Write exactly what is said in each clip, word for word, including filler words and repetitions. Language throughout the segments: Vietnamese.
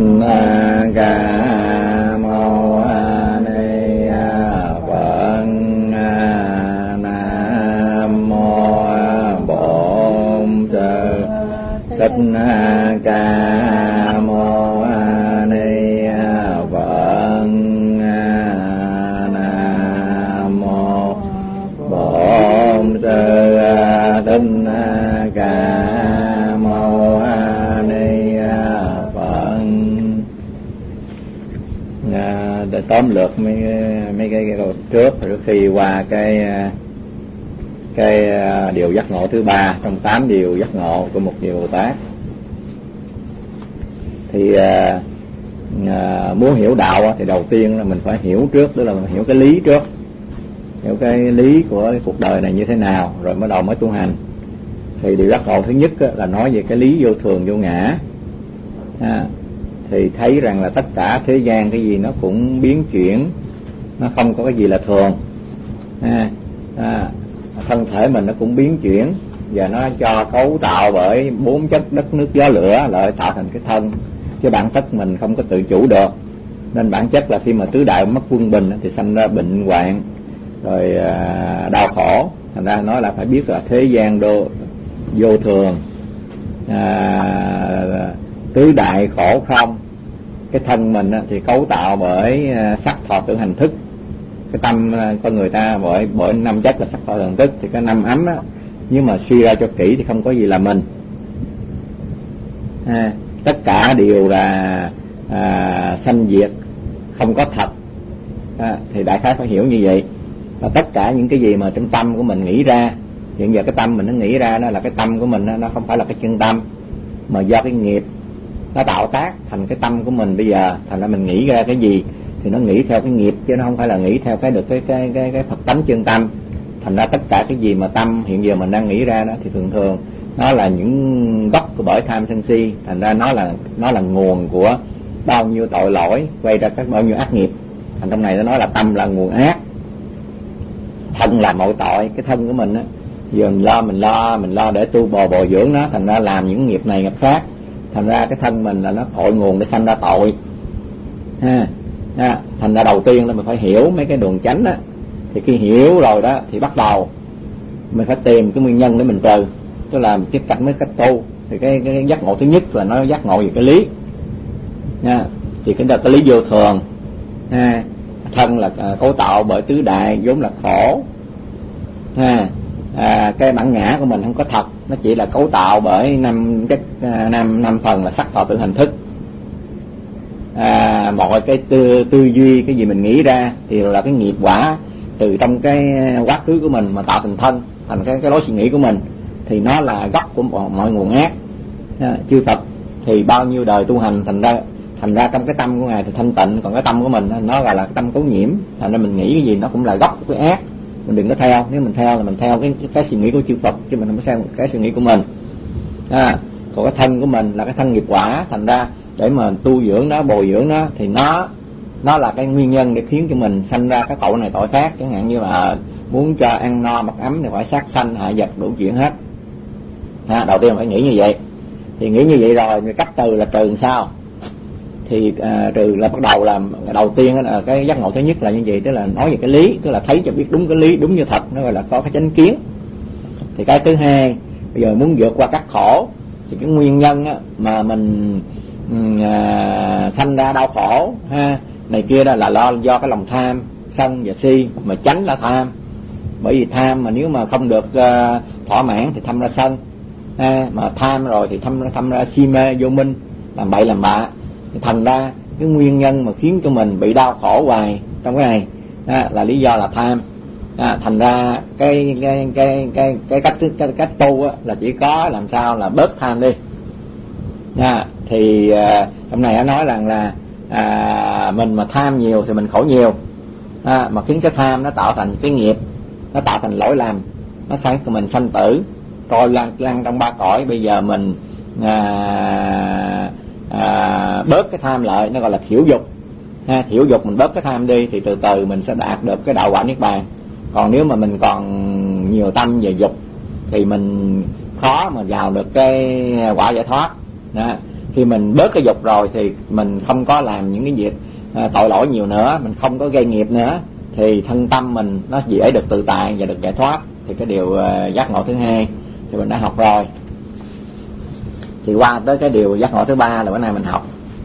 Na Ca Mâu Ni Phật. Nam mô Bổn Sư Thích Ca Mâu Ni Phật. Nam mô Bổn Sư Thích Ca Mâu Ni Phật. À, để tóm lược mấy mấy cái, cái câu trước rồi khi qua cái cái điều giác ngộ thứ ba trong tám điều giác ngộ của một vị Bồ Tát. Thì à, à, muốn hiểu đạo thì đầu tiên là mình phải hiểu trước, tức là mình hiểu cái lý trước, hiểu cái lý của cái cuộc đời này như thế nào rồi mới đầu mới tu hành. Thì điều giác ngộ thứ nhất là nói về cái lý vô thường vô ngã. À, thì thấy rằng là tất cả thế gian cái gì nó cũng biến chuyển, nó không có cái gì là thường. À, à, thân thể mình nó cũng biến chuyển và nó cho cấu tạo bởi bốn chất đất nước gió lửa lại tạo thành cái thân, chứ bản chất mình không có tự chủ được. Nên bản chất là khi mà tứ đại mất quân bình thì sanh ra bệnh hoạn rồi à, đau khổ. Thành ra nói là phải biết là thế gian đô vô thường, à, tứ đại khổ không. Cái thân mình thì cấu tạo bởi sắc thọ tưởng hành thức. Cái tâm con người ta bởi bởi năm chất là sắc thọ tưởng hành thức, thì cái năm ấm á, nhưng mà suy ra cho kỹ thì không có gì là mình. À, tất cả đều là à, sanh diệt, không có thật. À, thì đại khái phải hiểu như vậy. Và tất cả những cái gì mà trong tâm của mình nghĩ ra, hiện giờ cái tâm mình nó nghĩ ra đó là cái tâm của mình, nó không phải là cái chân tâm, mà do cái nghiệp nó tạo tác thành cái tâm của mình. Bây giờ thành ra mình nghĩ ra cái gì thì nó nghĩ theo cái nghiệp, chứ nó không phải là nghĩ theo cái được cái cái cái cái Phật tánh chân tâm. Thành ra tất cả cái gì mà tâm hiện giờ mình đang nghĩ ra đó thì thường thường nó là những gốc của bởi tham sân si. Thành ra nó là nó là nguồn của bao nhiêu tội lỗi, gây ra các bao nhiêu ác nghiệp. Thành trong này nó nói là tâm là nguồn ác, thân là mọi tội. Cái thân của mình á, giờ mình lo mình lo mình lo để tu bồi bồi dưỡng nó, thành ra làm những nghiệp này nghiệp khác. Thành ra cái thân mình là nó cội nguồn để sanh ra tội. Ha, ha. Thành ra đầu tiên là mình phải hiểu mấy cái đường chánh á. Thì khi hiểu rồi đó thì bắt đầu mình phải tìm cái nguyên nhân để mình trừ, tức là tiếp cận với cách tu. Thì cái, cái giác ngộ thứ nhất là nó giác ngộ về cái lý. Ha. Thì cái đó cái lý vô thường. Ha. Thân là à, cấu tạo bởi tứ đại vốn là khổ. Ha. À, cái bản ngã của mình không có thật, nó chỉ là cấu tạo bởi năm cái năm năm phần là sắc thọ tưởng hành thức. À, mọi cái tư, tư duy cái gì mình nghĩ ra thì là cái nghiệp quả từ trong cái quá khứ của mình mà tạo thành thân, thành cái cái lối suy nghĩ của mình, thì nó là gốc của mọi nguồn ác. À, chư Phật thì bao nhiêu đời tu hành, thành ra thành ra trong cái tâm của ngài thì thanh tịnh, còn cái tâm của mình nó gọi là cái tâm cấu nhiễm. Thành ra mình nghĩ cái gì nó cũng là gốc của cái ác. Mình đừng có theo, nếu mình theo là mình theo cái, cái suy nghĩ của chư Phật, chứ mình không có theo cái suy nghĩ của mình. À, còn cái thân của mình là cái thân nghiệp quả. Thành ra để mà tu dưỡng nó, bồi dưỡng nó thì nó nó là cái nguyên nhân để khiến cho mình sanh ra cái tội này tội khác. Chẳng hạn như là muốn cho ăn no mặc ấm thì phải sát sanh hại vật đủ chuyện hết. À, đầu tiên phải nghĩ như vậy. Thì nghĩ như vậy rồi thì cách trừ là trừ làm sao? Thì à, trừ là bắt đầu làm đầu tiên là cái giác ngộ thứ nhất là như vậy, tức là nói về cái lý, tức là thấy cho biết đúng cái lý, đúng như thật, nó gọi là có cái chánh kiến. Thì cái thứ hai, bây giờ muốn vượt qua các khổ thì cái nguyên nhân á, mà mình à, sanh ra đau khổ ha này kia đó là lo do cái lòng tham sân và si, mà tránh là tham. Bởi vì tham mà nếu mà không được uh, thỏa mãn thì thâm ra sân, ha, mà tham rồi thì thâm thâm ra si mê vô minh, làm bậy làm bạ. Thì thành ra cái nguyên nhân mà khiến cho mình bị đau khổ hoài trong cái này à, là lý do là tham. À, thành ra cái cái cái cái cái cách cái cách tu á, là chỉ có làm sao là bớt tham đi. À, thì à, trong này nó nói rằng là à, mình mà tham nhiều thì mình khổ nhiều. À, mà khiến cái tham nó tạo thành cái nghiệp, nó tạo thành lỗi lầm, nó sai cho mình sanh tử, rồi lăn lăn trong ba cõi. Bây giờ mình à, À, bớt cái tham lại, nó gọi là thiểu dục. Ha, thiểu dục mình bớt cái tham đi thì từ từ mình sẽ đạt được cái đạo quả niết bàn. Còn nếu mà mình còn nhiều tâm về dục thì mình khó mà vào được cái quả giải thoát. Đó. Khi mình bớt cái dục rồi thì mình không có làm những cái việc à, tội lỗi nhiều nữa, mình không có gây nghiệp nữa, thì thân tâm mình nó dễ được tự tại và được giải thoát. Thì cái điều uh, giác ngộ thứ hai thì mình đã học rồi. Thì qua tới cái điều giác ngộ thứ ba là bữa nay mình học.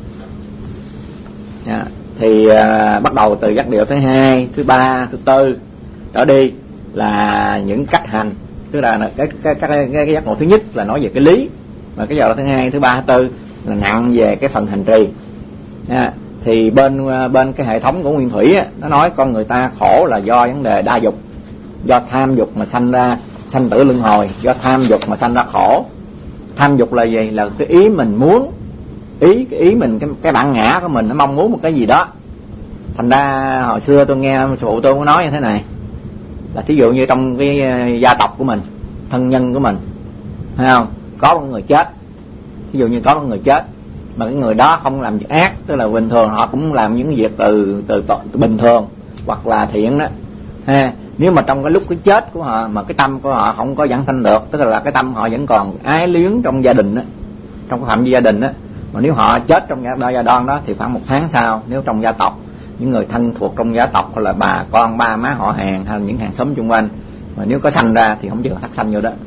À, thì uh, bắt đầu từ giác điều thứ hai, thứ ba, thứ tư trở đi là những cách hành. Tức là cái cái cái cái, cái giác ngộ thứ nhất là nói về cái lý, mà cái giác ngộ thứ hai, thứ ba, thứ tư là nặng về cái phần hành trì. À, thì bên bên cái hệ thống của Nguyên Thủy á, nó nói con người ta khổ là do vấn đề đa dục, do tham dục mà sanh ra sanh tử luân hồi, do tham dục mà sanh ra khổ. Tham dục là gì? Là cái ý mình muốn, ý cái ý mình cái cái bản ngã của mình nó mong muốn một cái gì đó. Thành ra hồi xưa tôi nghe phụ tôi có nói như thế này, là thí dụ như trong cái gia tộc của mình, thân nhân của mình, thấy không, có một người chết, thí dụ như có một người chết mà cái người đó không làm việc ác, tức là bình thường họ cũng làm những việc từ từ, từ, từ bình thường hoặc là thiện đó ha. Nếu mà trong cái lúc cái chết của họ mà cái tâm của họ không có vãng sanh được, tức là cái tâm họ vẫn còn ái luyến trong gia đình đó, trong cái phạm vi gia đình đó, mà nếu họ chết trong gia gia đoan đó thì khoảng một tháng sau, nếu trong gia tộc, những người thân thuộc trong gia tộc hoặc là bà con ba má họ hàng hay là những hàng xóm xung quanh, mà nếu có sanh ra thì không chừng thắt sanh vô đó,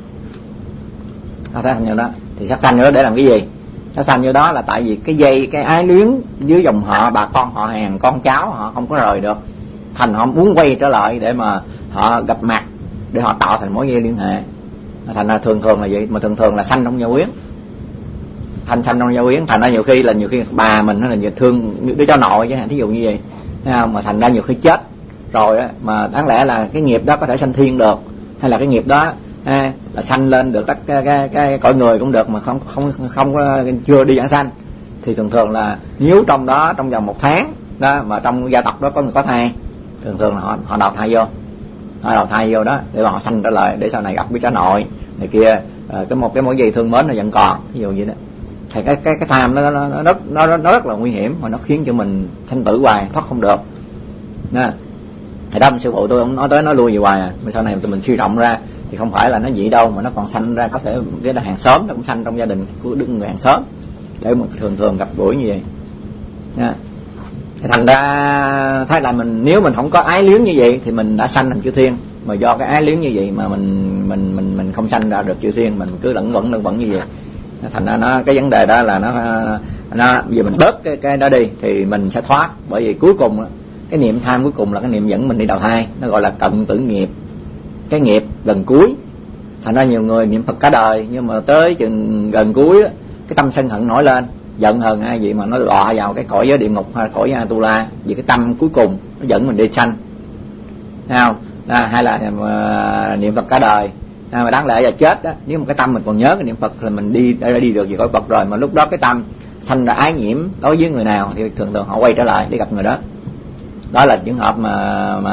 thắt sanh vô đó thì thắt sanh vô đó để làm cái gì? Thắt sanh vô đó là tại vì cái dây cái ái luyến dưới dòng họ, bà con họ hàng, con cháu họ không có rời được, thành họ muốn quay trở lại để mà họ gặp mặt, để họ tạo thành mối dây liên hệ. Thành ra thường thường là vậy, mà thường thường là sanh trong gia quyến, thành sanh trong gia quyến. Thành ra nhiều khi là nhiều khi bà mình là nhiều thương đứa cháu nội chứ hạn, thí dụ như vậy, thấy không? Mà thành ra nhiều khi chết rồi á, mà đáng lẽ là cái nghiệp đó có thể sanh thiên được, hay là cái nghiệp đó à, là sanh lên được tất cái, cái, cái cõi người cũng được, mà không không không có chưa đi giảng sanh, thì thường thường là nếu trong đó trong vòng một tháng đó mà trong gia tộc đó có người có thai, thường thường là họ họ đào thai vô, họ đào thai vô đó để mà họ sanh trở lại, để sau này gặp với cháu nội này kia, à, cái một cái mối dây thương mến nó vẫn còn, ví dụ vậy đó. Thì cái cái cái tham nó nó nó rất nó, nó rất là nguy hiểm, mà nó khiến cho mình sanh tử hoài thoát không được. Nè, thì đó sư phụ tôi ông nói tới nói lui gì hoài à, mà sau này tụi mình suy rộng ra thì không phải là nó vậy đâu, mà nó còn sanh ra có thể cái là hàng xóm, nó cũng sanh trong gia đình của đứa người hàng xóm, để mà thường thường gặp gũi như vậy. Nha. Thành ra thấy là mình nếu mình không có ái luyến như vậy thì mình đã sanh thành chư thiên, mà do cái ái luyến như vậy mà mình mình mình mình không sanh ra được chư thiên, mình cứ lẫn quẩn lẫn quẩn như vậy. Thành ra nó cái vấn đề đó là nó nó bây giờ mình bớt cái cái đó đi thì mình sẽ thoát, bởi vì cuối cùng cái niệm tham cuối cùng là cái niệm dẫn mình đi đầu thai, nó gọi là cận tử nghiệp, cái nghiệp gần cuối. Thành ra nhiều người niệm Phật cả đời nhưng mà tới chừng gần cuối cái tâm sân hận nổi lên, giận hờn hay gì mà nó đọa vào cái cõi giới địa ngục hay cõi Atula, vì cái tâm cuối cùng nó dẫn mình đi sanh, thấy không? À, hay là mà, niệm Phật cả đời à, mà đáng lẽ là chết đó, nếu mà cái tâm mình còn nhớ cái niệm Phật thì mình đi đã đi được về cõi Phật rồi, mà lúc đó cái tâm sanh ra ái nhiễm đối với người nào thì thường thường họ quay trở lại để gặp người đó. Đó là trường hợp mà mà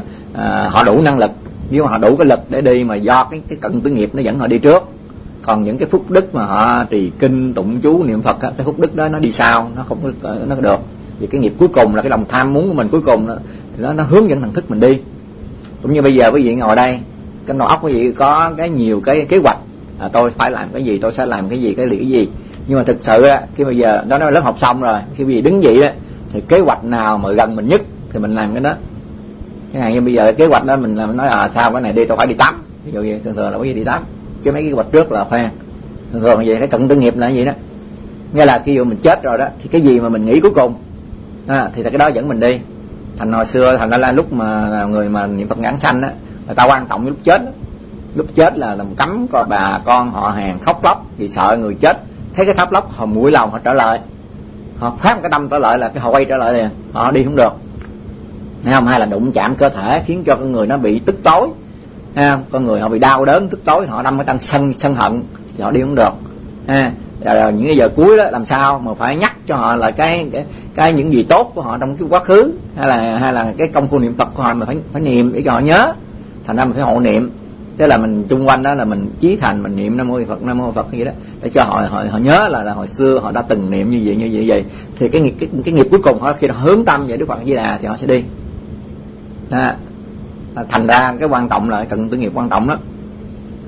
à, họ đủ năng lực, nếu mà họ đủ cái lực để đi, mà do cái cái cận tử nghiệp nó dẫn họ đi trước. Còn những cái phúc đức mà họ trì kinh tụng chú niệm Phật á, cái phúc đức đó nó đi sau, nó không có nó được. Vì cái nghiệp cuối cùng là cái lòng tham muốn của mình cuối cùng đó, thì nó nó hướng dẫn thần thức mình đi. Cũng như bây giờ quý vị ngồi đây, cái đầu óc quý vị có cái nhiều cái kế hoạch, à, tôi phải làm cái gì, tôi sẽ làm cái gì, cái gì cái gì. Nhưng mà thực sự á, khi bây giờ đó nó lớp học xong rồi, khi quý vị đứng dậy á, thì kế hoạch nào mà gần mình nhất thì mình làm cái đó. Chẳng hạn như bây giờ kế hoạch đó mình làm, nói à sao cái này đi tôi phải đi tắm, ví dụ vậy, thường thường là quý vị đi tắm, chứ mấy cái kế hoạch trước là khoan. Thường thường là vậy, cái cận tử nghiệp là vậy đó. Nghĩa là khi mình chết rồi đó thì cái gì mà mình nghĩ cuối cùng à, thì cái đó dẫn mình đi. Thành hồi xưa thành ra là lúc mà người mà niệm Phật ngã sanh á, người ta quan trọng lúc chết đó. Lúc chết là làm cấm có bà con họ hàng khóc lóc vì sợ người chết thấy cái khóc lóc họ mũi lòng họ trở lại, họ phát một cái đâm trở lại là cái họ quay trở lại liền, họ đi không được, thấy không? Hay là đụng chạm cơ thể khiến cho con người nó bị tức tối, thấy không? Con người họ bị đau đớn tức tối, họ đâm cái tăng sân sân hận thì họ đi không được. À, rồi những cái giờ cuối đó làm sao mà phải nhắc cho họ là cái cái, cái những gì tốt của họ trong cái quá khứ, hay là hay là cái công phu niệm Phật của họ mình phải phải niệm để cho họ nhớ. Thành ra mình phải hộ niệm, tức là mình chung quanh đó là mình chí thành mình niệm Nam Mô Phật Nam Mô Phật gì đó để cho họ họ, họ nhớ là là hồi xưa họ đã từng niệm như vậy như vậy vậy thì cái cái cái nghiệp cuối cùng họ khi họ hướng tâm về Đức Phật Di Đà thì họ sẽ đi. Đó. Thành ra cái quan trọng là cận tử nghiệp quan trọng đó.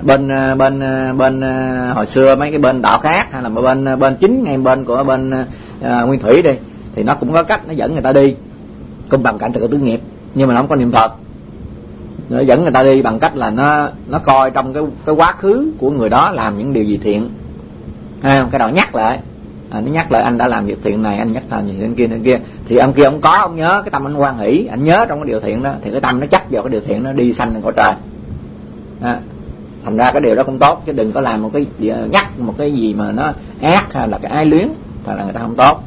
bên bên bên hồi xưa mấy cái bên đạo khác, hay là bên bên chính ngay bên của bên uh, Nguyên Thủy đi, thì nó cũng có cách nó dẫn người ta đi cùng bằng cảnh thực tứ nghiệp, nhưng mà nó không có niệm Phật. Nó dẫn người ta đi bằng cách là nó nó coi trong cái cái quá khứ của người đó làm những điều gì thiện, à, cái đó nhắc lại, à, nó nhắc lại anh đã làm việc thiện này, anh nhắc làm gì thiện kia này kia, thì ông kia ông có ông nhớ cái tâm anh hoan hỷ, anh nhớ trong cái điều thiện đó, thì cái tâm nó chấp vào cái điều thiện, nó đi sanh lên cõi trời. À, thành ra cái điều đó cũng tốt, chứ đừng có làm một cái nhắc một cái gì mà nó ác hay là cái ái luyến, thật là người ta không tốt.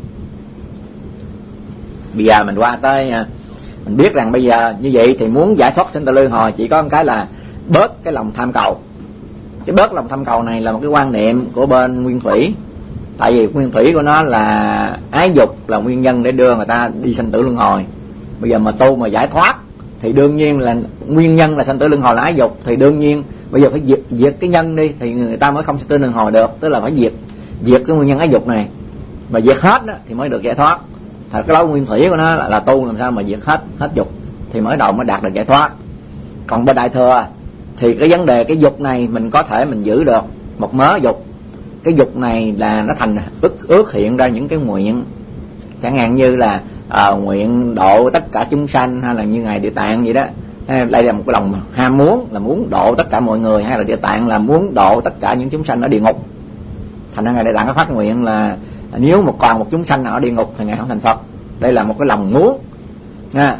Bây giờ mình qua tới mình biết rằng bây giờ như vậy thì muốn giải thoát sinh tử luân hồi chỉ có một cái là bớt cái lòng tham cầu. Cái bớt lòng tham cầu này là một cái quan niệm của bên Nguyên Thủy. Tại vì Nguyên Thủy của nó là ái dục là nguyên nhân để đưa người ta đi sinh tử luân hồi. Bây giờ mà tu mà giải thoát thì đương nhiên là nguyên nhân là sinh tử luân hồi là ái dục, thì đương nhiên bây giờ phải diệt diệt cái nhân đi thì người ta mới không sinh tử luân hồi được, tức là phải diệt diệt cái nguyên nhân ái dục này, mà diệt hết đó, thì mới được giải thoát. Thật cái lối Nguyên Thủy của nó là, là tu làm sao mà diệt hết hết dục thì mới đầu mới đạt được giải thoát. Còn bên Đại Thừa thì cái vấn đề cái dục này mình có thể mình giữ được một mớ dục. Cái dục này là nó thành ước, ước hiện ra những cái nguyện, chẳng hạn như là à, nguyện độ tất cả chúng sanh, hay là như Ngài Địa Tạng vậy đó. Đây là một cái lòng ham muốn là muốn độ tất cả mọi người, hay là Địa Tạng là muốn độ tất cả những chúng sanh ở địa ngục. Thành ra Ngài Địa Tạng có phát nguyện là nếu một còn một chúng sanh nào ở địa ngục thì Ngài không thành Phật. Đây là một cái lòng muốn nha.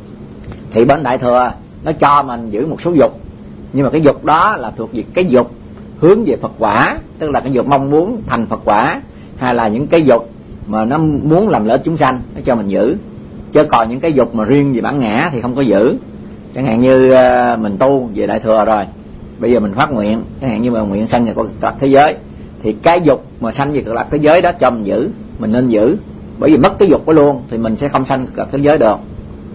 Thì bên Đại Thừa nó cho mình giữ một số dục, nhưng mà cái dục đó là thuộc về cái dục hướng về Phật quả, tức là cái dục mong muốn thành Phật quả, hay là những cái dục mà nó muốn làm lợi chúng sanh, nó cho mình giữ. Chứ còn những cái dục mà riêng về bản ngã thì không có giữ. Chẳng hạn như uh, mình tu về Đại Thừa rồi, bây giờ mình phát nguyện, chẳng hạn như mà nguyện sanh về cực lạc thế giới, thì cái dục mà sanh về cực lạc thế giới đó cho mình giữ, mình nên giữ. Bởi vì mất cái dục đó luôn thì mình sẽ không sanh cực lạc thế giới được.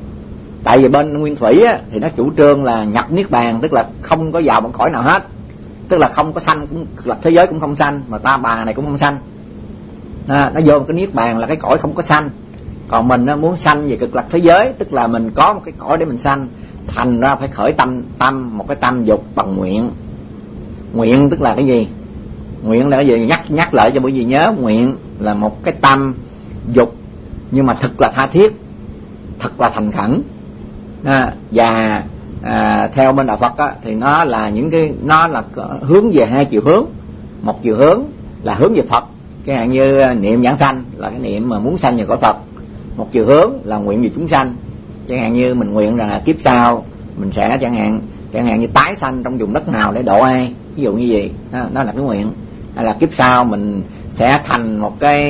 Tại vì bên Nguyên Thủy á, thì nó chủ trương là nhập niết bàn, tức là không có vào một cõi nào hết, tức là không có sanh cũng cực lạc thế giới cũng không sanh, mà ta bà này cũng không sanh. À, nó vô một cái niết bàn là cái cõi không có sanh. Còn mình nó muốn sanh về cực lạc thế giới, tức là mình có một cái cõi để mình sanh, thành ra phải khởi tâm tâm một cái tâm dục bằng nguyện. Nguyện tức là cái gì? Nguyện là cái gì? Nhắc nhắc lại cho bởi vì nhớ, nguyện là một cái tâm dục nhưng mà thật là tha thiết, thật là thành khẩn. À, và à, theo bên Đạo Phật á, thì nó là những cái nó là hướng về hai chiều hướng. Một chiều hướng là hướng về Phật, cái hạn như niệm giảng sanh là cái niệm mà muốn sanh về cõi Phật. Một chiều hướng là nguyện về chúng sanh, chẳng hạn như mình nguyện rằng là kiếp sau mình sẽ chẳng hạn chẳng hạn như tái sanh trong vùng đất nào để độ ai, ví dụ như vậy đó, đó là cái nguyện. Hay là kiếp sau mình sẽ thành một cái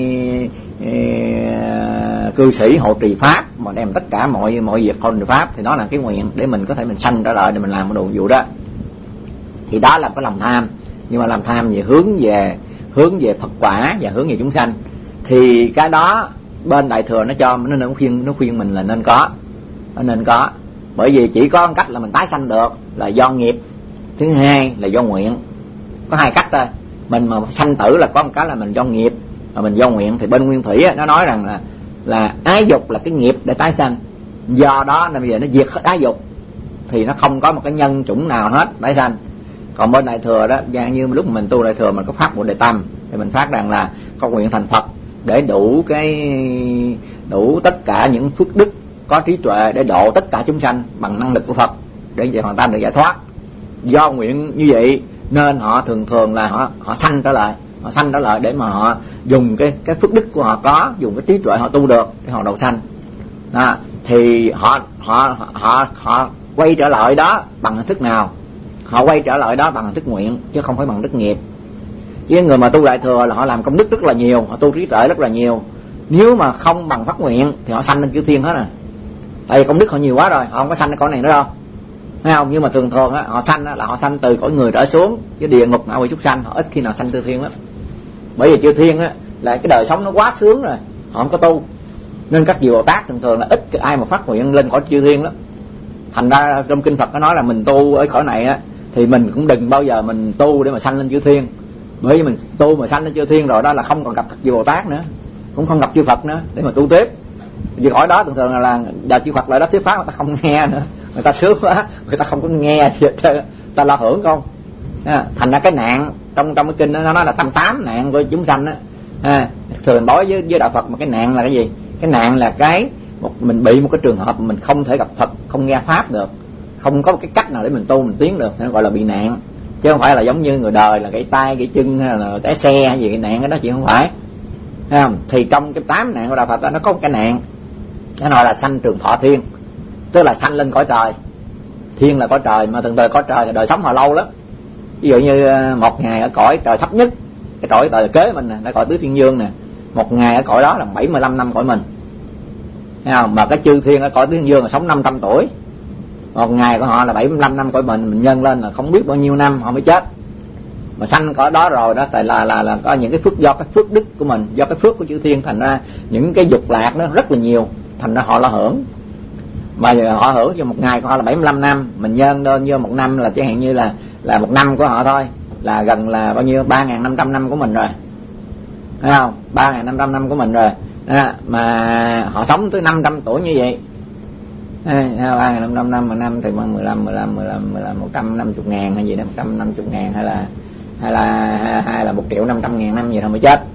uh, cư sĩ hộ trì pháp mà đem tất cả mọi mọi việc hộ trì pháp, thì đó là cái nguyện để mình có thể mình sanh trở lại để mình làm một đồ vụ đó. Thì đó là cái lòng tham, nhưng mà làm tham về hướng về hướng về Phật quả và hướng về chúng sanh. Thì cái đó bên Đại Thừa nó cho nó nó khuyên nó khuyên mình là nên có, nó nên có. Bởi vì chỉ có một cách là mình tái sanh được là do nghiệp, thứ hai là do nguyện. Có hai cách thôi. Mình mà sanh tử là có một cái là mình do nghiệp, mà mình do nguyện. Thì bên Nguyên Thủy á, nó nói rằng là là ái dục là cái nghiệp để tái sanh, do đó nên bây giờ nó diệt hết ái dục thì nó không có một cái nhân chủng nào hết tái sanh. Còn bên Đại Thừa đó, dạng như lúc mình tu Đại Thừa mình có phát một đề tâm, thì mình phát rằng là có nguyện thành Phật để đủ cái đủ tất cả những phước đức, có trí tuệ để độ tất cả chúng sanh bằng năng lực của Phật để về hoàn tam được giải thoát. Do nguyện như vậy nên họ thường thường là họ họ sanh trở lại, họ sanh trở lại để mà họ dùng cái cái phước đức của họ có, dùng cái trí tuệ họ tu được để họ độ sanh. Đó, thì họ họ họ họ quay trở lại đó bằng hình thức nào? Họ quay trở lại đó bằng hình thức nguyện chứ không phải bằng đức nghiệp. Chứ người mà tu Đại Thừa là họ làm công đức rất là nhiều, họ tu trí tuệ rất là nhiều. Nếu mà không bằng phát nguyện thì họ sanh lên chư thiên hết à. Tại vì công đức họ nhiều quá rồi, họ không có sanh cái cõi này nữa đâu, thấy không? Nhưng mà thường thường á, họ sanh á, là họ sanh từ cõi người trở xuống, chứ địa ngục ngạ quỷ súc sanh họ ít khi nào sanh chư thiên lắm. Bởi vì chư thiên á là cái đời sống nó quá sướng rồi, họ không có tu, nên các vị Bồ Tát thường thường là ít ai mà phát nguyện lên cõi chư thiên lắm. Thành ra trong kinh Phật có nói là mình tu ở cõi này á thì mình cũng đừng bao giờ mình tu để mà sanh lên chư thiên. Bởi vì mình tu mà sanh lên chư thiên rồi đó là không còn gặp các vị Bồ Tát nữa, cũng không gặp chư Phật nữa để mà tu tiếp. Vì cõi đó thường thường là, là đà chư Phật lại đó thuyết pháp người ta không nghe nữa, người ta sướng quá, người ta không có nghe gì hết, ta la hưởng không. À, thành ra cái nạn trong trong cái kinh đó, nó nói là tam tám nạn của chúng sanh đó. À, thường đối với với đạo Phật mà cái nạn là cái gì? Cái nạn là cái một mình bị một cái trường hợp mình không thể gặp Phật, không nghe pháp được, không có một cái cách nào để mình tu mình tiến được, nó gọi là bị nạn. Chứ không phải là giống như người đời là gãy tay gãy chân hay là té xe hay gì, cái nạn cái đó chị không phải. Thấy không? Thì trong cái tám nạn của đạo Phật đó, nó có một cái nạn nó nói là sanh trường thọ thiên, tức là sanh lên cõi trời. Thiên là cõi trời, mà từng đời cõi trời thì đời sống họ lâu lắm. Ví dụ như một ngày ở cõi trời thấp nhất, cái cõi trời kế mình nè, cõi tứ thiên dương nè, một ngày ở cõi đó là bảy mươi lăm năm cõi mình. Thấy không? Mà cái chư thiên ở cõi tứ thiên dương là sống năm trăm tuổi, một ngày của họ là bảy mươi lăm năm cõi mình, mình nhân lên là không biết bao nhiêu năm họ mới chết. Mà sanh cõi đó rồi đó, tại là là là có những cái phước, do cái phước đức của mình, do cái phước của chư thiên, thành ra những cái dục lạc nó rất là nhiều, thành ra họ là hưởng. Mà họ hưởng cho một ngày của họ là bảy mươi lăm năm, mình nhân lên vô một năm là chẳng hạn như là là một năm của họ thôi là gần là bao nhiêu, ba nghìn năm trăm năm của mình rồi, thấy không? ba nghìn năm trăm năm của mình rồi. À, mà họ sống tới năm trăm tuổi như vậy, ba nghìn năm trăm năm mà năm thì mười lăm mười lăm mười lăm mười lăm một trăm năm mươi ngàn hay gì đó, một trăm năm mươi ngàn hay là hay là hay là một triệu năm trăm ngàn năm gì thôi mới chết.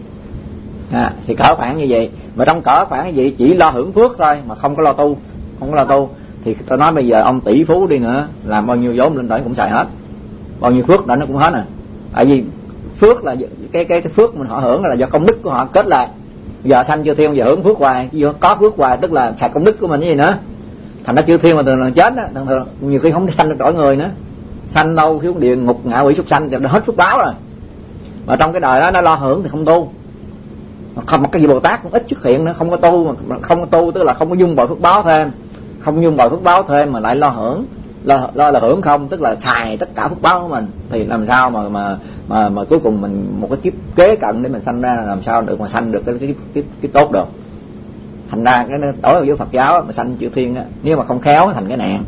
À, thì cỡ khoảng như vậy. Mà trong cỡ khoảng như vậy chỉ lo hưởng phước thôi mà không có lo tu, không có lo tu thì tôi nói bây giờ ông tỷ phú đi nữa, làm bao nhiêu vốn lên đó cũng xài hết, bao nhiêu phước đó nó cũng hết à. Tại vì phước là cái cái cái phước mình họ hưởng là do công đức của họ kết lại. Giờ sanh chư thiên giờ hưởng phước hoài, chứ có phước hoài tức là xài công đức của mình cái gì nữa. Thành ra chư thiên mà thường là chết á, thường thường nhiều khi không thể sanh được cõi người nữa, sanh đâu thiếu địa ngục ngạ quỷ súc sanh thì đã hết phước báo rồi. Mà trong cái đời đó nó lo hưởng thì không tu, không một cái gì Bồ Tát cũng ít xuất hiện nữa, không có tu, mà không có tu tức là không có dung bồi phước báo thêm, không dung bồi phước báo thêm mà lại lo hưởng, lo, lo là hưởng không, tức là xài tất cả phước báo của mình, thì làm sao mà mà mà mà cuối cùng mình một cái kiếp kế cận để mình sanh ra, làm sao được mà sanh được cái cái cái, cái tốt được. Thành ra cái đối với Phật giáo mà sanh chư thiên á, nếu mà không khéo thành cái nạn.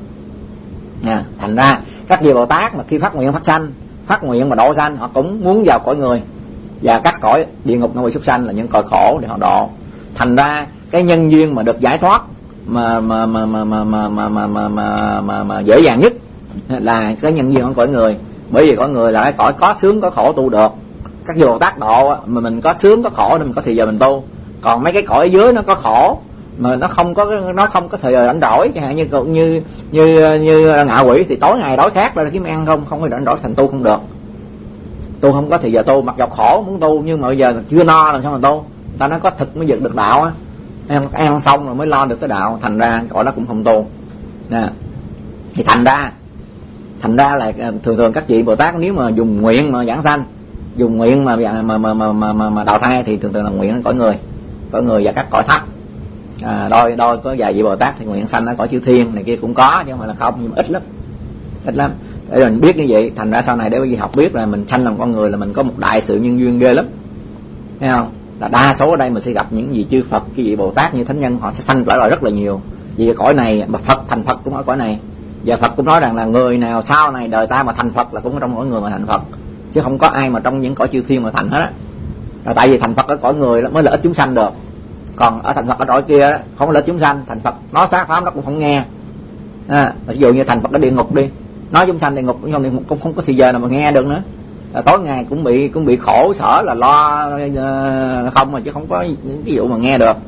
À, thành ra các vị Bồ Tát mà khi phát nguyện phát sanh, phát nguyện mà độ sanh, họ cũng muốn vào cõi người và các cõi địa ngục ngạ quỷ súc sanh là những cõi khổ để họ độ. Thành ra cái nhân duyên mà được giải thoát mà mà mà mà mà mà mà mà mà mà, mà, mà dễ dàng nhất là cái nhân duyên ở cõi người, bởi vì cõi người là cái cõi có sướng có khổ tu được. Các vị Bồ Tát độ mà mình có sướng có khổ nên mình có thời giờ mình tu. Còn mấy cái cõi dưới nó có khổ mà nó không có nó không có thời giờ rảnh rỗi, chẳng hạn như như như như ngạ quỷ thì tối ngày đói khát ra kiếm ăn không, không có rảnh rỗi, thành tu không được, tu không có thời giờ tu, mặc dọc khổ muốn tu nhưng mà bây giờ chưa no làm sao mà tu. Ta nó có thực mới dựng được đạo á, ăn, ăn xong rồi mới lo được cái đạo, thành ra cõi đó cũng không tu nè. Thì thành ra thành ra là thường thường các vị Bồ Tát nếu mà dùng nguyện mà giảng sanh, dùng nguyện mà mà mà mà mà, mà, mà đào thai thì thường thường là nguyện cõi người, cõi người và các cõi thấp. À, đôi đôi có vài vị Bồ Tát thì nguyện sanh ở cõi chư thiên này kia cũng có, chứ không phải là không, nhưng mà ít lắm, ít lắm. Để mình biết như vậy, thành ra sau này để quý học biết là mình sanh làm con người là mình có một đại sự nhân duyên ghê lắm, thấy không? Là đa số ở đây mình sẽ gặp những vị chư Phật, cái vị Bồ Tát như thánh nhân họ sẽ sanh trở lại rất là nhiều. Vì cõi này mà Phật thành Phật cũng ở cõi này, và Phật cũng nói rằng là người nào sau này đời ta mà thành Phật là cũng ở trong cõi người mà thành Phật, chứ không có ai mà trong những cõi chư thiên mà thành hết á. Là tại vì thành Phật ở cõi người mới là ít chúng sanh được, còn ở thành Phật ở cõi kia không là ít chúng sanh, thành Phật nói pháp pháp nó cũng không nghe. À, ví dụ như thành Phật ở địa ngục đi, nói chúng sanh địa ngục trong địa ngục cũng không có thời giờ nào mà nghe được nữa, là tối ngày cũng bị cũng bị khổ sở là lo uh, không mà chứ không có những cái vụ mà nghe được.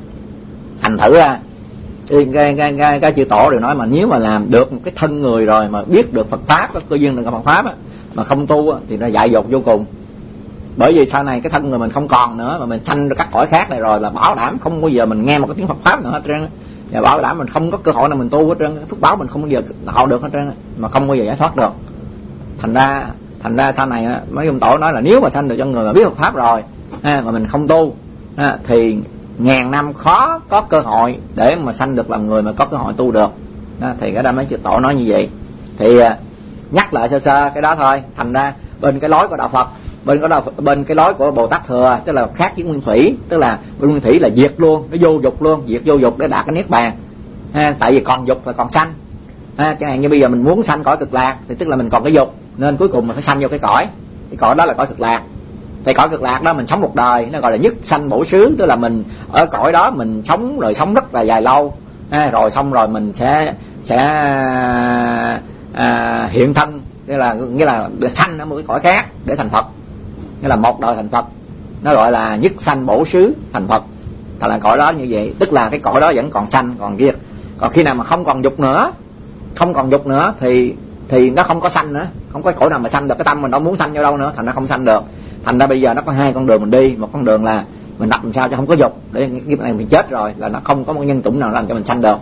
Thành thử ra cái cái cái cái, cái chư tổ đều nói mà nếu mà làm được một cái thân người rồi mà biết được Phật pháp, có cơ duyên được Phật pháp á, mà không tu á, thì nó dại dột vô cùng. Bởi vì sau này cái thân người mình không còn nữa mà mình sanh ra các cõi khác này rồi là bảo đảm không bao giờ mình nghe một cái tiếng Phật pháp nữa hết trơn, và bảo đảm mình không có cơ hội nào mình tu hết trơn, phước báo mình không bao giờ tạo được hết trơn, mà không bao giờ giải thoát được. Thành ra thành ra sau này mấy ông tổ nói là nếu mà sanh được cho người mà biết Phật pháp rồi ha, mà mình không tu ha, thì ngàn năm khó có cơ hội để mà sanh được làm người mà có cơ hội tu được ha, thì cái đó mấy chư tổ nói như vậy. Thì nhắc lại sơ sơ cái đó thôi. Thành ra bên cái lối của đạo Phật, bên cái đạo, bên cái lối của Bồ Tát Thừa tức là khác với Nguyên Thủy, tức là bên Nguyên Thủy là diệt luôn, nó vô dục luôn, diệt vô dục để đạt cái niết bàn ha, tại vì còn dục là còn sanh ha. Chẳng hạn như bây giờ mình muốn sanh cõi cực lạc thì tức là mình còn cái dục, nên cuối cùng mình phải sanh vô cái cõi cái cõi đó là cõi cực lạc. Thì cõi cực lạc đó mình sống một đời, nó gọi là nhất sanh bổ xứ, tức là mình ở cõi đó mình sống rồi sống rất là dài lâu ha, rồi xong rồi mình sẽ sẽ à, hiện thân nghĩa là nghĩa là sanh ở một cái cõi khác để thành Phật, nghĩa là một đời thành Phật, nó gọi là nhất sanh bổ xứ thành Phật. Thật là cõi đó như vậy, tức là cái cõi đó vẫn còn sanh còn kia. Còn khi nào mà không còn dục nữa, không còn dục nữa thì thì nó không có sanh nữa, không có cõi nào mà sanh được. Cái tâm mình đâu muốn sanh vô đâu nữa, thành ra không sanh được. Thành ra bây giờ nó có hai con đường mình đi, một con đường là mình đặt làm sao cho không có dục, để cái này mình chết rồi là nó không có một nhân chủng nào làm cho mình sanh được.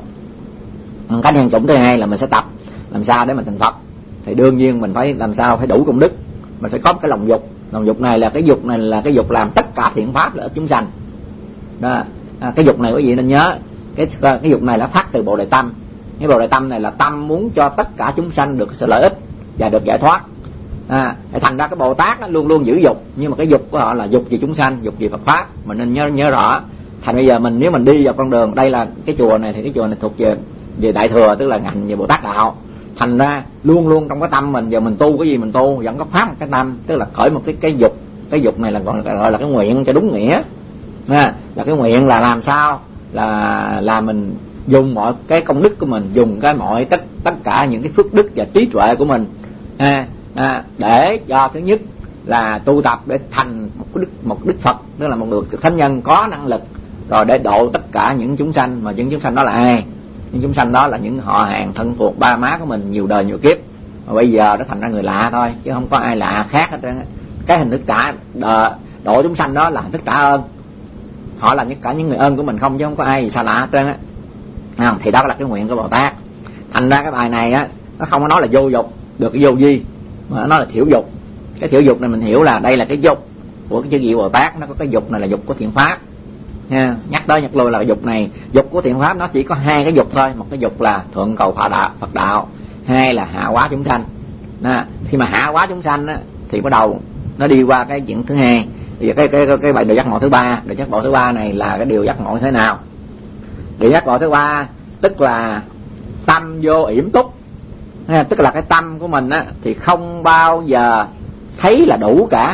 Cái nhân chủng thứ hai là mình sẽ tập làm sao để mình thành Phật. Thì đương nhiên mình phải làm sao phải đủ công đức, mình phải có cái lòng dục. Lòng dục này là cái dục này là cái dục làm tất cả thiện pháp lợi ích chúng sanh. Đó, à, cái dục này quý vị nên nhớ, cái cái dục này là phát từ Bồ Đề Tâm. Cái Bồ Đề Tâm này là tâm muốn cho tất cả chúng sanh được sự lợi ích và được giải thoát. À, thành ra cái Bồ Tát nó luôn luôn giữ dục, nhưng mà cái dục của họ là dục về chúng sanh, dục về Phật pháp, mình nên nhớ nhớ rõ. Thành bây giờ mình nếu mình đi vào con đường, đây là cái chùa này thì cái chùa này thuộc về về Đại Thừa, tức là ngành về Bồ Tát đạo. Thành ra luôn luôn trong cái tâm mình, giờ mình tu cái gì mình tu vẫn có phát một cái tâm, tức là khởi một cái cái dục. Cái dục này là gọi là, gọi là cái nguyện cho đúng nghĩa. À, là cái nguyện là làm sao là là mình dùng mọi cái công đức của mình, dùng cái mọi tất tất cả những cái phước đức và trí tuệ của mình, à, à, để cho thứ nhất là tu tập để thành một cái đức một đức Phật, tức là một được thánh nhân có năng lực, rồi để độ tất cả những chúng sanh. Mà những chúng sanh đó là ai? Những chúng sanh đó là những họ hàng thân thuộc ba má của mình nhiều đời nhiều kiếp, mà bây giờ nó thành ra người lạ thôi, chứ không có ai lạ khác hết trơn. Cái hình thức trả độ chúng sanh đó là hình thức trả ơn, họ là những cả những người ơn của mình không, chứ không có ai gì xa lạ hết trơn á. À, thì đó là cái nguyện của Bồ Tát. Thành ra cái bài này á, nó không có nói là vô dục được cái vô vi, mà nó là thiểu dục. Cái thiểu dục này mình hiểu là đây là cái dục của cái chư vị Bồ Tát, nó có cái dục này là dục của thiện pháp. Ha, nhắc tới nhắc lui là cái dục này, dục của thiện pháp nó chỉ có hai cái dục thôi. Một cái dục là thượng cầu Phật đạo, Phật đạo, hai là hạ hóa chúng sanh. Đó, khi mà hạ hóa chúng sanh á, thì bắt đầu nó đi qua cái chuyện thứ hai. Thì cái cái cái, cái bài điều giác ngộ thứ ba, điều giác ngộ thứ ba này là cái điều giác ngộ thế nào? Điều giác ngộ thứ ba tức là tâm vô yểm túc, ha, tức là cái tâm của mình á thì không bao giờ thấy là đủ cả,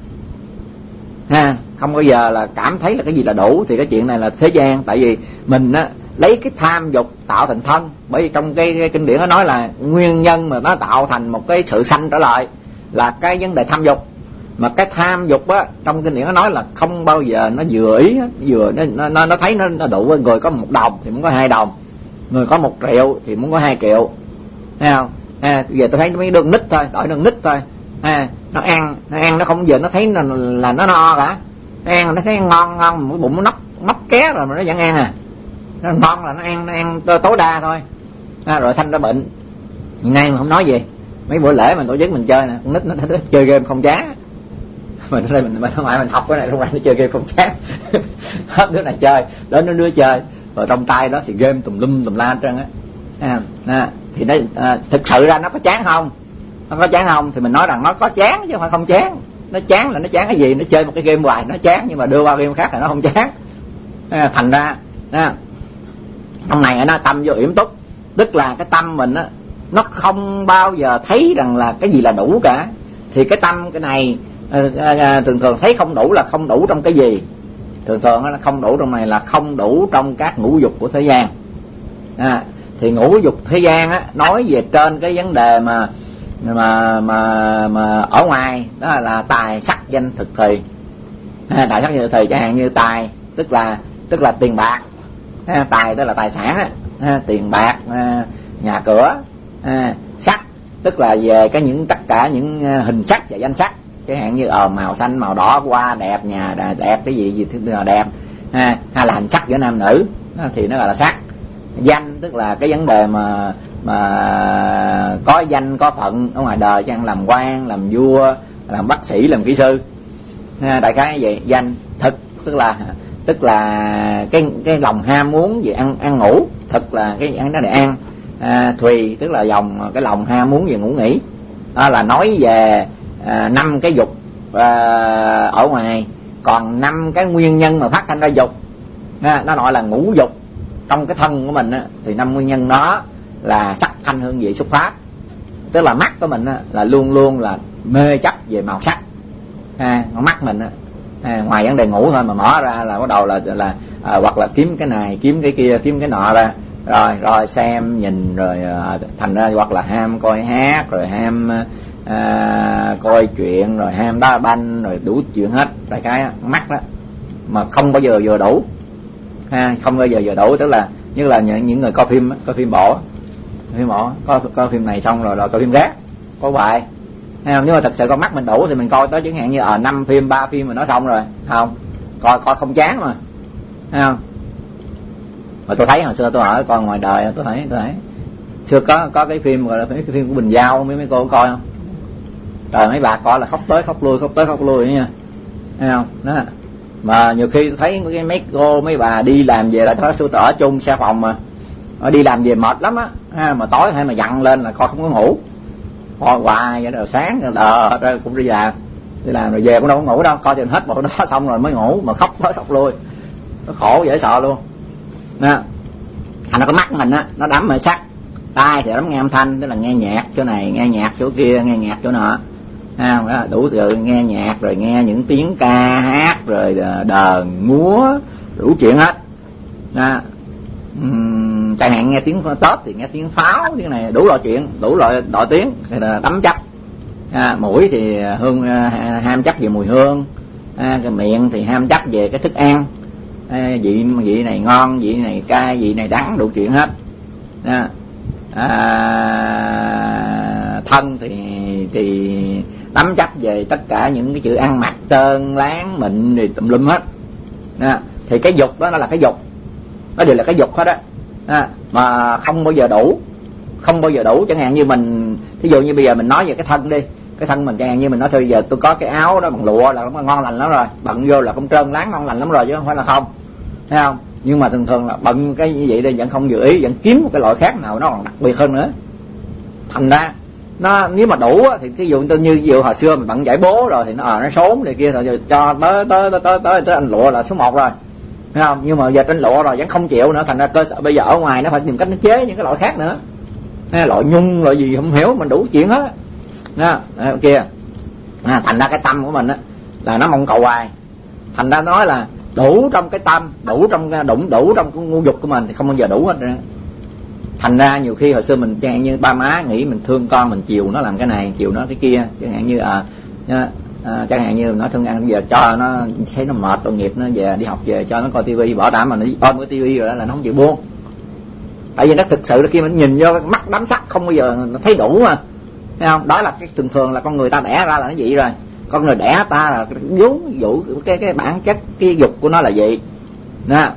ha, không bao giờ là cảm thấy là cái gì là đủ. Thì cái chuyện này là thế gian, tại vì mình á lấy cái tham dục tạo thành thân. Bởi vì trong cái, cái kinh điển nó nói là nguyên nhân mà nó tạo thành một cái sự sanh trở lại là cái vấn đề tham dục. Mà cái tham dục á trong kinh điển nó nói là không bao giờ nó vừa ý, vừa nó nó nó thấy nó, nó đủ. Người có một đồng thì muốn có hai đồng, người có một triệu thì muốn có hai triệu, thấy không? À, giờ tôi thấy mấy đứa nít thôi, đổi đứa nít thôi, à, nó ăn nó ăn nó không giờ nó thấy là, là nó no cả, nó ăn nó thấy ngon ngon, cái bụng nó nóc nóc ké rồi mà nó vẫn ăn à. Nó ngon là nó ăn nó ăn tối đa thôi, à, rồi sanh ra bệnh. Nay mà không nói gì, mấy bữa lễ mình tổ chức mình chơi nè, con nít nó, nó, nó chơi game không chán. Mình đây mình mình không phải mình học cái này không phải nó chơi game không chán. Hết đứa này chơi đến nó đứa chơi, rồi trong tay đó thì game tùm lum tùm la hết trơn á. À, à, thì nó à, thực sự ra nó có chán không? Nó có chán không? Thì mình nói rằng nó có chán chứ không phải không chán. Nó chán là nó chán cái gì? Nó chơi một cái game hoài nó chán, nhưng mà đưa qua game khác thì nó không chán. À, thành ra à, trong này nó tâm vô yểm túc, tức là cái tâm mình á nó không bao giờ thấy rằng là cái gì là đủ cả. Thì cái tâm cái này à, à, thường thường thấy không đủ là không đủ trong cái gì? Thường thường nó không đủ trong này là không đủ trong các ngũ dục của thế gian. À, thì ngũ dục thế gian á nói về trên cái vấn đề mà mà mà mà ở ngoài đó là tài sắc danh thực thì. À, tài sắc danh thực thì chẳng hạn như tài tức là tức là tiền bạc, à, tài tức là tài sản á, à, tiền bạc, à, nhà cửa, à, sắc tức là về cái những tất cả những hình sắc và danh sắc, chẳng hạn như ờ màu xanh màu đỏ hoa đẹp, nhà đẹp, cái gì gì thứ là đẹp, ha, hay là hình sắc giữa nam nữ thì nó gọi là sắc. Danh tức là cái vấn đề mà mà có danh có phận ở ngoài đời, chẳng làm quan, làm vua, làm bác sĩ, làm kỹ sư, ha, đại khái như vậy. Danh. Thực tức là tức là cái cái lòng ham muốn về ăn ăn ngủ, thực là cái ăn đó để ăn. À, thùy tức là dòng cái lòng ham muốn về ngủ nghỉ. Đó là nói về à, năm cái dục à, ở ngoài. Còn năm cái nguyên nhân mà phát sinh ra dục, à, nó gọi là ngũ dục trong cái thân của mình á, thì năm nguyên nhân đó là sắc thanh hương vị xuất phát. Tức là mắt của mình á, là luôn luôn là mê chấp về màu sắc, à, mắt mình á, à, ngoài vấn đề ngủ thôi mà mở ra là bắt đầu là là à, hoặc là kiếm cái này kiếm cái kia kiếm cái nọ ra, rồi rồi xem nhìn rồi à, thành ra hoặc là ham coi hát, rồi ham à, coi chuyện, rồi ham đá banh, rồi đủ chuyện hết. Đại cái mắt đó mà không bao giờ vừa đủ ha, không bao giờ vừa đủ, tức là như là những, những người coi phim coi phim bộ phim bộ coi coi phim này xong rồi rồi coi phim khác có bài, thấy không? Nếu mà thật sự con mắt mình đủ thì mình coi tới chẳng hạn như ở năm phim ba phim mà nó xong rồi, không coi coi không chán mà, thấy không? Mà tôi thấy hồi xưa tôi ở coi ngoài đời, tôi thấy tôi thấy xưa có có cái phim gọi là cái phim của Bình Giao, mấy mấy cô có coi không? Trời, mấy bà coi là khóc tới khóc lui, khóc tới khóc lui nha, thấy không? Đó. Mà nhiều khi tôi thấy cái mấy cô mấy bà đi làm về lại, tôi ở chung xe phòng mà họ đi làm về mệt lắm á, mà tối hay mà dặn lên là coi không có ngủ, coi hoài vậy rồi sáng đờ ra cũng đi làm đi làm rồi về cũng đâu có ngủ đâu, coi cho hết bộ đó xong rồi mới ngủ, mà khóc tới khóc lui, nó khổ dễ sợ luôn. Nè, thành ra cái mắt mình á nó đắm ở sắc, tai thì đắm nghe âm thanh, tức là nghe nhạc chỗ này, nghe nhạc chỗ kia, nghe nhạc chỗ nọ, à, đủ từ nghe nhạc rồi nghe những tiếng ca hát rồi đờn múa đủ chuyện hết. À, um, chẳng hạn nghe tiếng Tết thì nghe tiếng pháo, tiếng này đủ loại chuyện, đủ loại loại tiếng thì là đắm chấp. À, mũi thì hương ham chấp về mùi hương, à, cái miệng thì ham chấp về cái thức ăn, à, vị vị này ngon, vị này cay, vị này đắng, đủ chuyện hết. À, à, thân thì thì đắm chấp về tất cả những cái chữ ăn mặc trơn láng mịn thì tùm lum hết. À, thì cái dục đó nó là cái dục, nó đều là cái dục hết á. À, mà không bao giờ đủ, không bao giờ đủ. Chẳng hạn như mình, thí dụ như bây giờ mình nói về cái thân đi, cái thân mình chẳng hạn như mình nói thôi, giờ tôi có cái áo đó bằng lụa là nó ngon lành lắm rồi, bận vô là không trơn láng ngon lành lắm rồi, chứ không phải là không, thấy không? Nhưng mà thường thường là bận cái như vậy đây vẫn không vừa ý, vẫn kiếm một cái loại khác nào nó còn đặc biệt hơn nữa. Thành ra nó nếu mà đủ á, thì ví dụ như như dụ hồi xưa mình bận giải bố rồi thì nó ờ nó sốn này kia rồi cho tới tới tới tới tới anh lụa là số một rồi, thấy không? Nhưng mà giờ trên lụa rồi vẫn không chịu nữa, thành ra cơ sở bây giờ ở ngoài nó phải tìm cách nó chế những cái loại khác nữa, hay loại nhung loại gì không hiểu, mình đủ chuyện hết á. Đó kia, à, thành ra cái tâm của mình á là nó mong cầu hoài, thành ra nói là đủ trong cái tâm, đủ trong cái đủ đủ trong cái ngu dục của mình thì không bao giờ đủ hết nữa. Thành ra nhiều khi hồi xưa mình chẳng hạn như ba má nghĩ mình thương con, mình chiều nó làm cái này, chiều nó cái kia, chẳng hạn như à, à chẳng hạn như nó thương ăn, giờ cho nó thấy nó mệt tội nghiệp, nó về đi học về cho nó coi tivi, bỏ đảm mà nó ôm cái tivi rồi đó là nó không chịu buông. Tại vì nó thực sự là khi mình nhìn vô mắt đắm sắc không bao giờ nó thấy đủ mà, thấy không? Đó là cái thường thường là con người ta đẻ ra là nó vậy rồi, con người đẻ ta là vốn dụ cái cái bản chất cái dục của nó là vậy. Nè,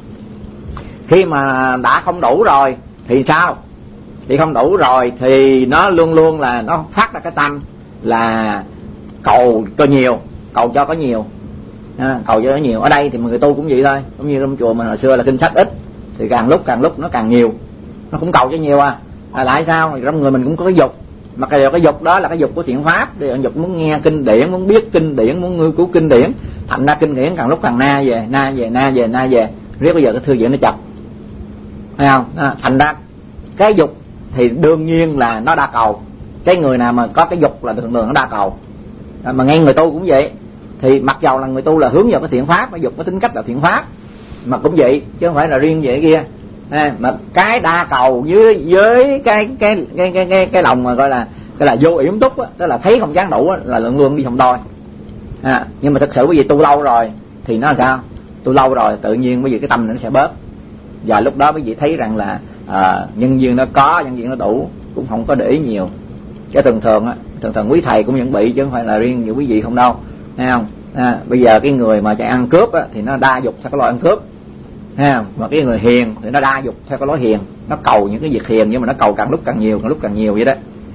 khi mà đã không đủ rồi thì sao? Thì không đủ rồi thì nó luôn luôn là nó phát ra cái tâm là cầu cho nhiều, cầu cho có nhiều, à, cầu cho có nhiều. Ở đây thì người tu cũng vậy thôi, cũng như trong chùa mình hồi xưa là kinh sách ít thì càng lúc càng lúc nó càng nhiều, nó cũng cầu cho nhiều à. À tại sao? Thì trong người mình cũng có cái dục, mà cái, cái dục đó là cái dục của thiện pháp, thì dục muốn nghe kinh điển, muốn biết kinh điển, muốn nghiên cứu kinh điển, thành ra kinh điển càng lúc càng na về, na về, na về, na về, riết bây giờ cái thư viện nó chập, thấy không? À, thành ra cái dục thì đương nhiên là nó đa cầu. Cái người nào mà có cái dục là thường thường nó đa cầu. À, mà ngay người tu cũng vậy, thì mặc dầu là người tu là hướng vào cái thiện pháp, cái dục có tính cách là thiện pháp, mà cũng vậy chứ không phải là riêng vậy kia. À, mà cái đa cầu với với cái cái cái cái cái, cái lòng mà gọi là gọi là vô yểm túc á, tức là thấy không chán đủ á, là lượng luôn đi không đôi. À, nhưng mà thực sự bởi vì tu lâu rồi thì nó là sao? Tu lâu rồi tự nhiên bởi vì cái tâm nó sẽ bớt, và lúc đó quý vị thấy rằng là à, nhân duyên nó có, nhân duyên nó đủ, cũng không có để ý nhiều. Chứ thường thường á, thường thường quý thầy cũng vẫn bị, chứ không phải là riêng như quý vị không đâu, thấy không? À, bây giờ cái người mà chạy ăn cướp á, thì nó đa dục theo cái loại ăn cướp, thấy không? Mà cái người hiền thì nó đa dục theo cái loại hiền, nó cầu những cái việc hiền, nhưng mà nó cầu càng lúc càng nhiều, càng lúc càng nhiều vậy đó.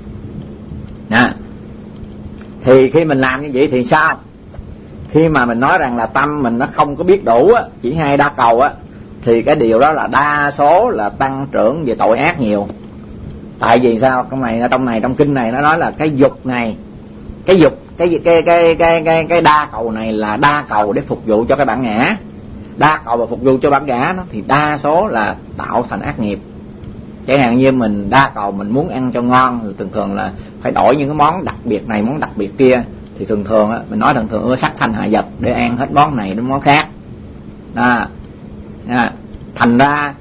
Nè, thì khi mình làm như vậy thì sao? Khi mà mình nói rằng là tâm mình nó không có biết đủ á, chỉ hay đa cầu á, thì cái điều đó là đa số là tăng trưởng về tội ác nhiều. Tại vì sao? Trong này trong này trong kinh này nó nói là cái dục này, cái dục cái cái cái cái cái cái đa cầu này là đa cầu để phục vụ cho cái bản ngã, đa cầu và phục vụ cho bản ngã nó thì đa số là tạo thành ác nghiệp. Chẳng hạn như mình đa cầu mình muốn ăn cho ngon thì thường thường là phải đổi những cái món đặc biệt này, món đặc biệt kia, thì thường thường á, mình nói thường thường ưa sắc thanh hạ vật để ăn hết món này đến món khác. À, à, thành ra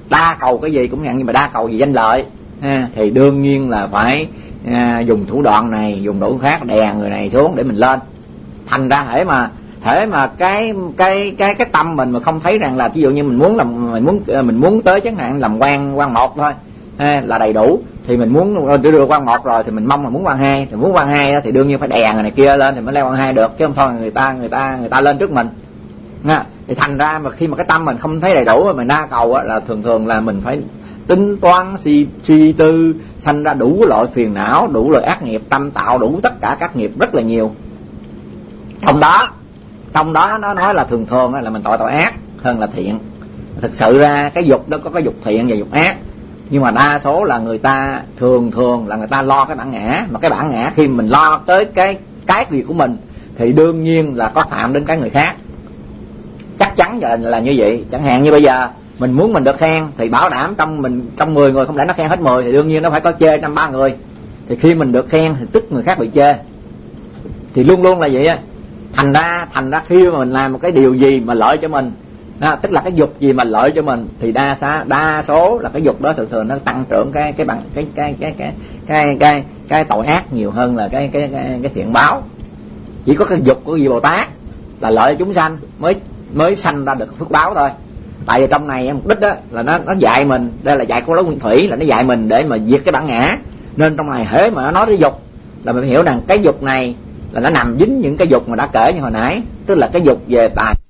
đa cầu cái gì cũng nhận, nhưng mà đa cầu gì danh lợi ha, thì đương nhiên là phải à, dùng thủ đoạn này, dùng đủ khác đè người này xuống để mình lên. Thành ra hễ mà hễ mà cái cái cái cái tâm mình mà không thấy rằng là ví dụ như mình muốn làm mình muốn mình muốn tới chẳng hạn làm quan quan một thôi ha, là đầy đủ, thì mình muốn đưa quan một rồi thì mình mong là muốn quan hai, thì muốn quan hai thì đương nhiên phải đè người này kia lên thì mới leo quan hai được, chứ không thôi người ta người ta người ta lên trước mình nha. Thì thành ra mà khi mà cái tâm mình không thấy đầy đủ mà mình đa cầu á, là thường thường là mình phải tính toán suy, suy tư, sanh ra đủ loại phiền não, đủ loại ác nghiệp, tâm tạo đủ tất cả các nghiệp rất là nhiều. Trong đó trong đó nó nói là thường thường là mình tội tội ác hơn là thiện. Thực sự ra cái dục đó có cái dục thiện và dục ác, nhưng mà đa số là người ta thường thường là người ta lo cái bản ngã, mà cái bản ngã khi mình lo tới cái cái gì của mình thì đương nhiên là có phạm đến cái người khác, chắc chắn là, là như vậy. Chẳng hạn như bây giờ mình muốn mình được khen thì bảo đảm trong mình trong mười người không lẽ nó khen hết mười, thì đương nhiên nó phải có chê năm ba người. Thì khi mình được khen thì tức người khác bị chê, thì luôn luôn là vậy á. Thành ra thành ra khi mà mình làm một cái điều gì mà lợi cho mình, đó, tức là cái dục gì mà lợi cho mình, thì đa số đa số là cái dục đó thường thường nó tăng trưởng cái cái bằng cái cái cái cái cái cái cái tội ác nhiều hơn là cái cái cái, cái thiện báo. Chỉ có cái dục của vị Bồ Tát là lợi cho chúng sanh mới mới sanh ra được phước báo thôi. Tại vì trong này mục đích đó là nó nó dạy mình, đây là dạy của Lối Nguyên Thủy, là nó dạy mình để mà diệt cái bản ngã. Nên trong này hễ mà nó nói tới dục là mình phải hiểu rằng cái dục này là nó nằm dính những cái dục mà đã kể như hồi nãy, tức là cái dục về tài